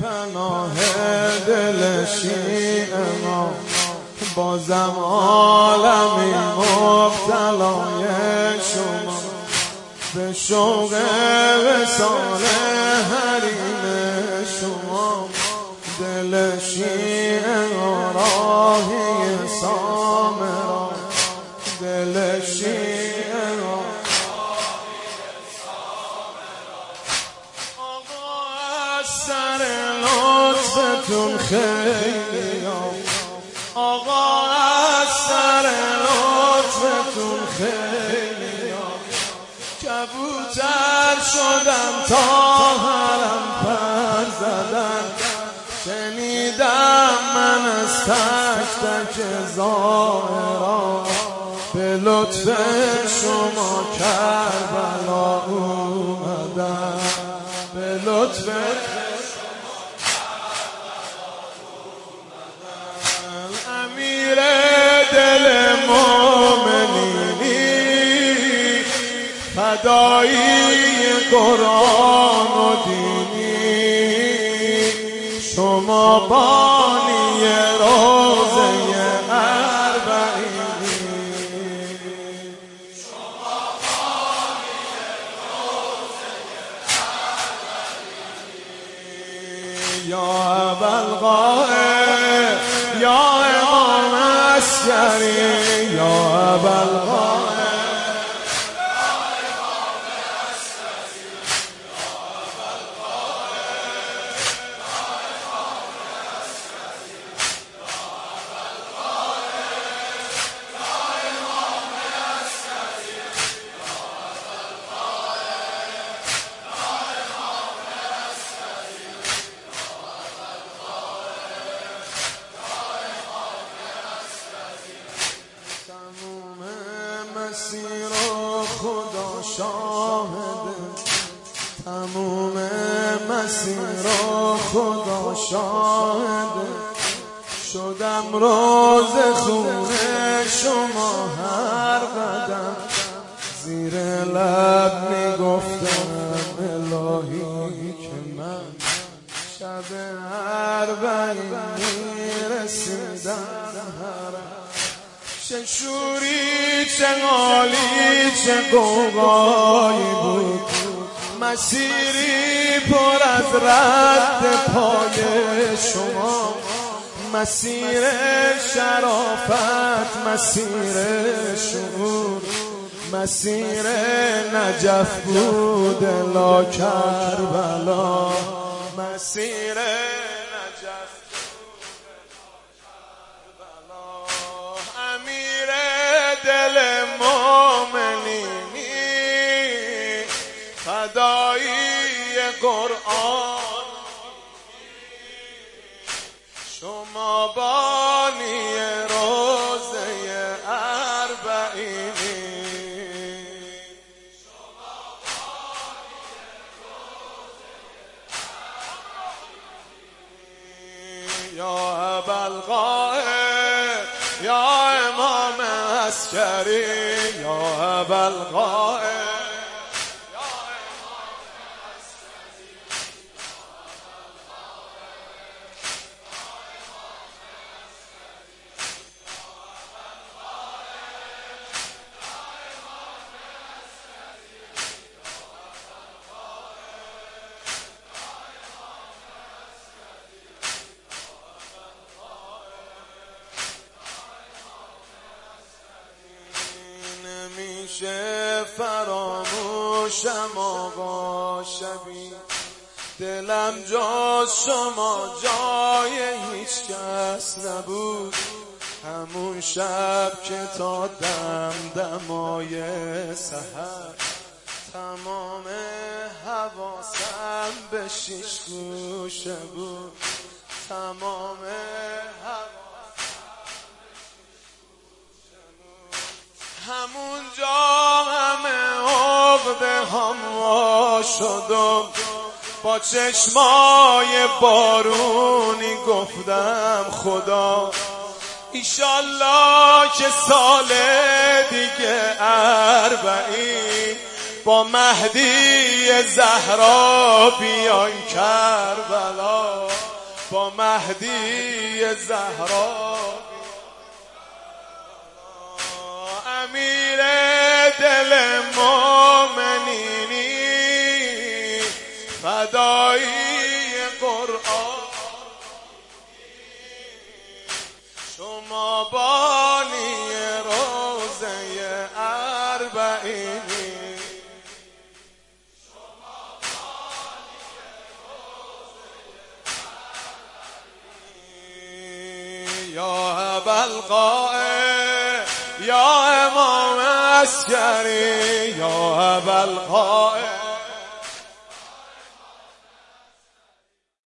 پناه دل شیعه ما، بازم عالمی مبتلای شما، به شوق وصال حریم شما. دل شیعه راهی سامرا، دل شیعه راهی سامرا. آقا از سر لطفتون خیلی، آقا از سر لطفتون خیلی، کبوتر شدم تا حرم پر زدن. شنیدم من از تک تک ظاهران، به لطف شما کربلا اومدن، به لطف شما کربلا اومدن. امیر دل مومنینی، فدایی قرآن و دینی، شما بانی روزه اربعینی، شما بانی روزه اربعینی. یا ابوالقاسم، یا امام عسکری، یا ابوالقاسم، مسیر خدا شاهده، تموم مسیر خدا شاهده. شدم روز خونه شما هر قدم، زیر لب میگفتم الهی که من شب اربعین میرسیدم حرم. چه شوری چه غالی چه غوغایی بود، مسیری پر از رد پای شما. مسیر شرافت، مسیر شعور، مسیر نجف بود لا کربلا، مسیر نجف دل مومنینی، فدایی قرآن، شما بانی روزه اربعینی، شما بانی روزه اربعینی. یا ابوالقاسم، یا امام عسکری، یا ابوالقاسم، نمیشه فراموشم آقا شبی، دلم جز شما جای هیچ کس نبود. همون شب که تا دمدمای سحر، تمام حواسم به شیش گوشه بود، تمام همونجا همه عقده هم وا شدم. با چشمای بارونی گفتم خدا ایشالله که سال دیگه اربعین با مهدی زهرا بیان کربلا. با مهدی زهرا، امیر دل مومنینی، فدایی قرآن، شما بانی روزه اربعینی. یا ابوالقاسم یا امام عسکری، یا ابوالقاسم